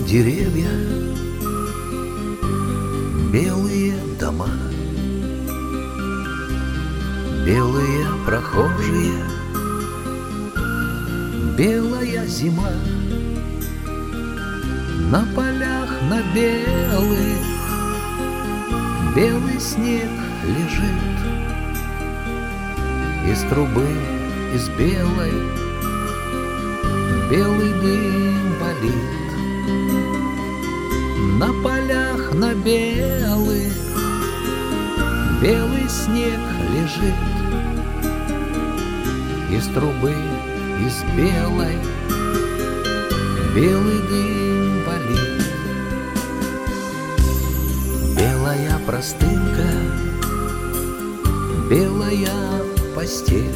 деревья, белые дома, белые прохожие, белая зима. На полях на белых белый снег лежит, из трубы, из белой белый дым валит. На полях на белых белый снег лежит, из трубы, из белой белый дым валит. Белая простынка, белая постель,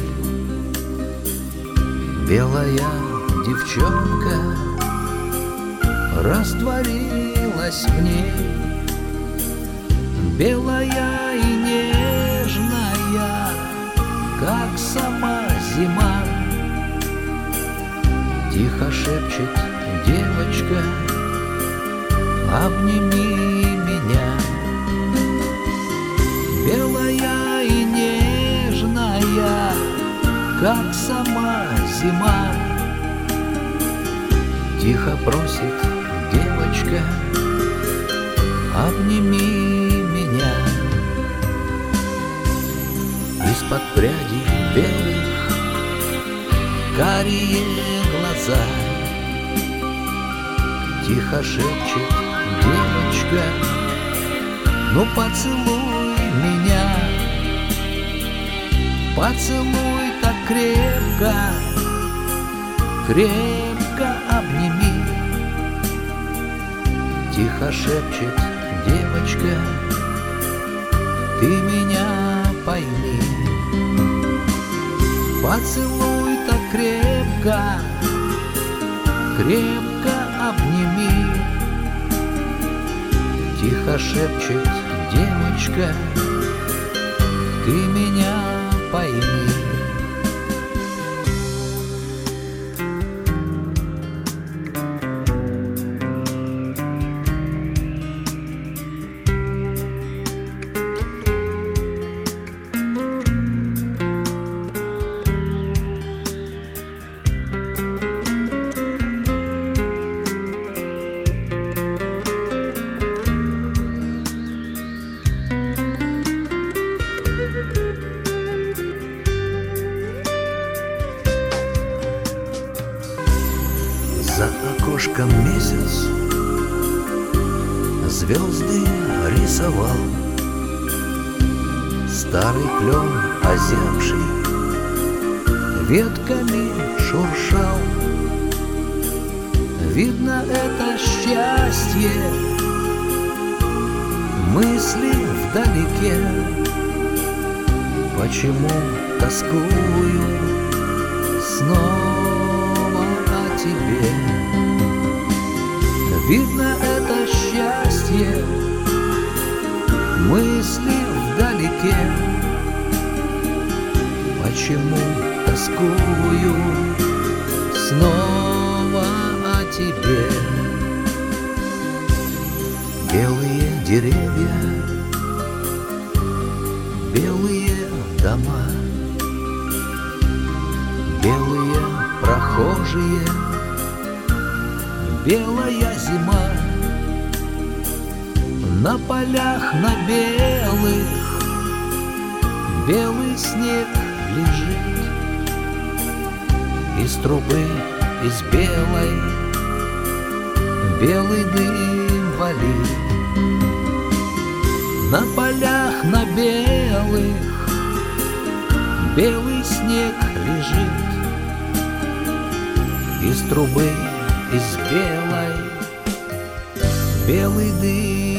белая девчонка растворилась в ней, белая и нежная, как сама зима. Тихо шепчет девочка: обними меня. Белая и нежная, как сама зима. Тихо просит девочка: обними меня. Из-под прядей белых карие глаза. Тихо шепчет девочка: ну поцелуй меня. Поцелуй так крепко, крепко обними. Тихо шепчет девочка: ты меня пойми. Поцелуй так крепко, крепко обними. Тихо шепчет девочка: ты меня пойми. За окошком месяц звезды рисовал, старый клен озябший ветками шуршал. Видно, это счастье, мысли вдалеке. Почему тоскую снова о тебе? Видно, это счастье, мысли вдалеке. Почему тоскую снова о тебе? Белые деревья, белые дома, белые прохожие, белая зима. На полях на белых белый снег лежит, из трубы, из белой белый дым валит. На полях на белых белый снег лежит, из трубы, из белой белый дым